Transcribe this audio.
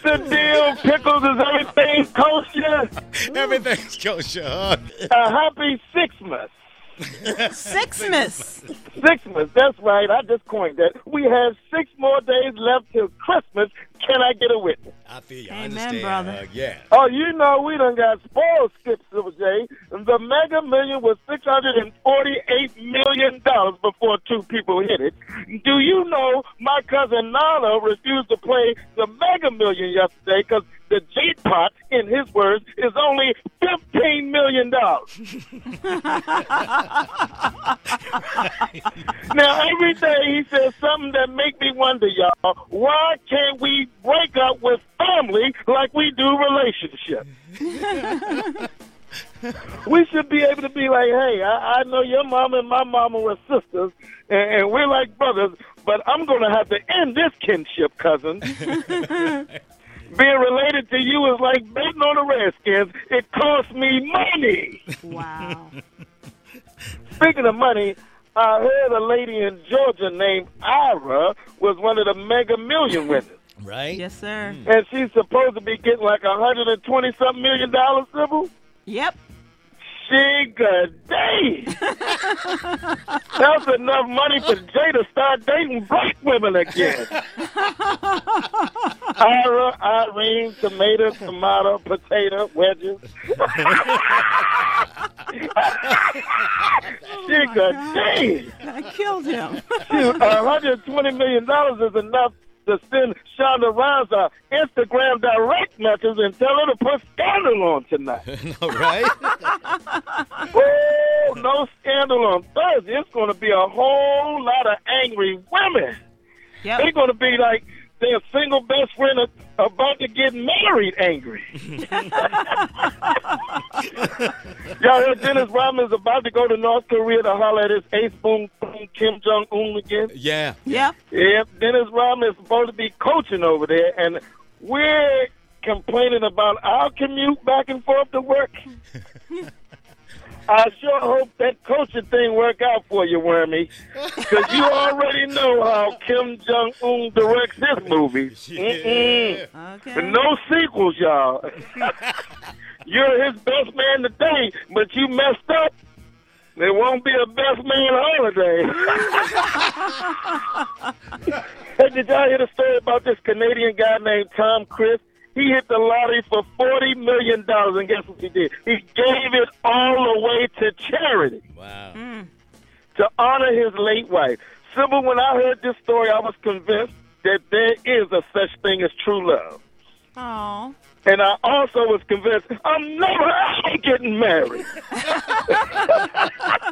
the deal, Pickles? Is everything kosher? Everything's kosher, huh? Happy Sixmas. Sixmas. Sixmas, that's right. I just coined that. We have 6 more days left till Christmas. Can I get a witness? I feel you. I Amen, understand. brother. Yeah. Oh, you know we done got spoiled, Skip Silver J. The Mega Million was $648 million before 2 people hit it. Do you know my cousin Nana refused to play the Mega Million yesterday because the jackpot, in his words, is only $15 million. Now, every day he says something that make me wonder, y'all, why can't we break up with family like we do relationships? We should be able to be like, hey, I know your mama and my mama were sisters, and we're like brothers, but I'm going to have to end this kinship, cousin. Being related to you is like betting on the Redskins. It costs me money. Wow. Speaking of money, I heard a lady in Georgia named Ira was one of the Mega Million winners. Right? Yes, sir. And she's supposed to be getting like $120-something million, Sybil? Yep. Day. That's enough money for Jay to start dating black women again. Ira, Irene, tomato, potato, wedges. Day. I killed him. $120 million is enough to send Shonda Rhimes a Instagram direct message and tell her to put Scandal on tonight. No, right? Oh, no Scandal on Thursday. It's going to be a whole lot of angry women. Yep. They're going to be like their single best friend about to get married angry. Y'all heard Dennis Rodman is about to go to North Korea to holler at his ace boom Kim Jong-un again? Yeah. Yep. Yep, Dennis Rodman is supposed to be coaching over there, and we're complaining about our commute back and forth to work. I sure hope that coaching thing work out for you, Wormy, because you already know how Kim Jong-un directs his movies. Okay. No sequels, y'all. You're his best man today, but you messed up. There won't be a best man holiday. Hey, did y'all hear the story about this Canadian guy named Tom Crisp? He hit the lottery for $40 million, and guess what he did? He gave it all away to charity. Wow. To honor his late wife. Sybil, when I heard this story, I was convinced that there is a such thing as true love. Oh. And I also was convinced I'm never ever getting married.